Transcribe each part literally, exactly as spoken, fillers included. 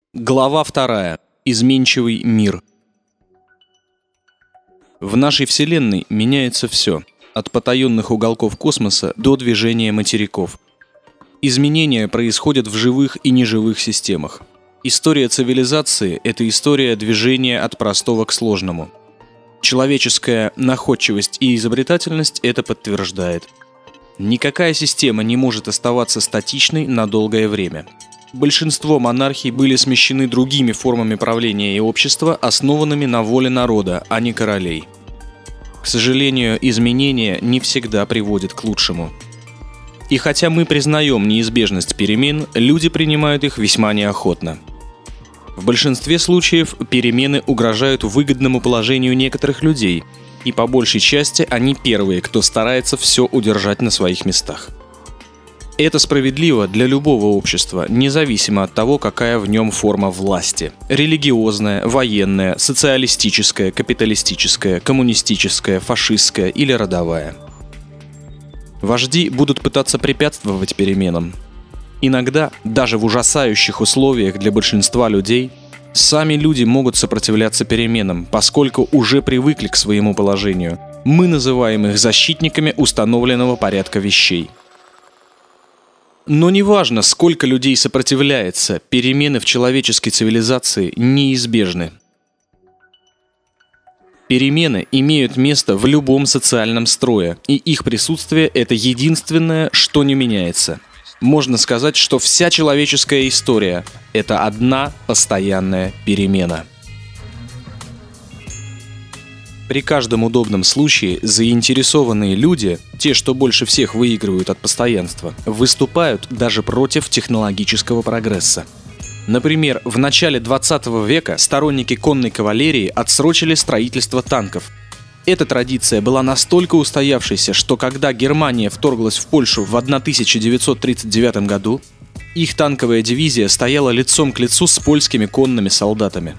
Глава вторая. Изменчивый мир. В нашей Вселенной меняется все, от потаенных уголков космоса до движения материков. Изменения происходят в живых и неживых системах. История цивилизации – это история движения от простого к сложному. Человеческая находчивость и изобретательность это подтверждает. Никакая система не может оставаться статичной на долгое время. Большинство монархий были смещены другими формами правления и общества, основанными на воле народа, а не королей. К сожалению, изменения не всегда приводят к лучшему. И хотя мы признаем неизбежность перемен, люди принимают их весьма неохотно. В большинстве случаев перемены угрожают выгодному положению некоторых людей, и по большей части они первые, кто старается все удержать на своих местах. Это справедливо для любого общества, независимо от того, какая в нем форма власти – религиозная, военная, социалистическая, капиталистическая, коммунистическая, фашистская или родовая. Вожди будут пытаться препятствовать переменам. Иногда, даже в ужасающих условиях для большинства людей, сами люди могут сопротивляться переменам, поскольку уже привыкли к своему положению. Мы называем их защитниками установленного порядка вещей. Но неважно, сколько людей сопротивляется, перемены в человеческой цивилизации неизбежны. Перемены имеют место в любом социальном строе, и их присутствие – это единственное, что не меняется. Можно сказать, что вся человеческая история – это одна постоянная перемена. При каждом удобном случае заинтересованные люди, те, что больше всех выигрывают от постоянства, выступают даже против технологического прогресса. Например, в начале двадцатого века сторонники конной кавалерии отсрочили строительство танков. Эта традиция была настолько устоявшейся, что когда Германия вторглась в Польшу в тысяча девятьсот тридцать девятом году, их танковая дивизия стояла лицом к лицу с польскими конными солдатами.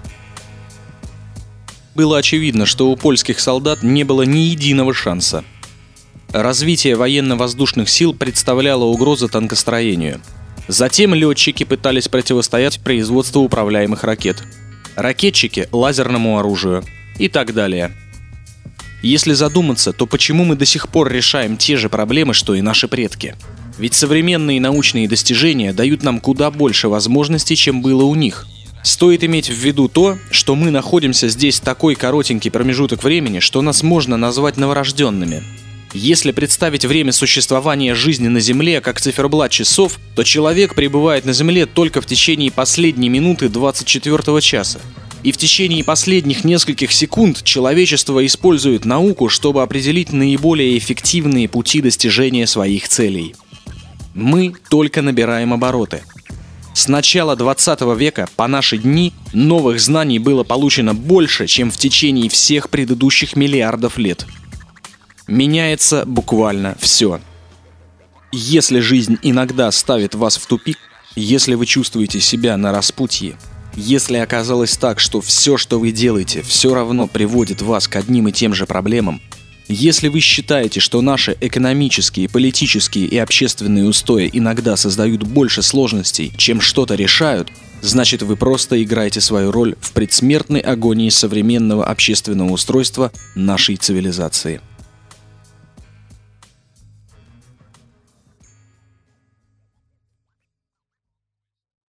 Было очевидно, что у польских солдат не было ни единого шанса. Развитие военно-воздушных сил представляло угрозу танкостроению. Затем летчики пытались противостоять производству управляемых ракет, ракетчики – лазерному оружию и так далее. Если задуматься, то почему мы до сих пор решаем те же проблемы, что и наши предки? Ведь современные научные достижения дают нам куда больше возможностей, чем было у них. Стоит иметь в виду то, что мы находимся здесь такой коротенький промежуток времени, что нас можно назвать новорожденными. Если представить время существования жизни на Земле как циферблат часов, то человек пребывает на Земле только в течение последней минуты двадцать четвёртого часа. И в течение последних нескольких секунд человечество использует науку, чтобы определить наиболее эффективные пути достижения своих целей. Мы только набираем обороты. С начала двадцатого века по наши дни новых знаний было получено больше, чем в течение всех предыдущих миллиардов лет. Меняется буквально все. Если жизнь иногда ставит вас в тупик, если вы чувствуете себя на распутье, если оказалось так, что все, что вы делаете, все равно приводит вас к одним и тем же проблемам, если вы считаете, что наши экономические, политические и общественные устои иногда создают больше сложностей, чем что-то решают, значит, вы просто играете свою роль в предсмертной агонии современного общественного устройства нашей цивилизации.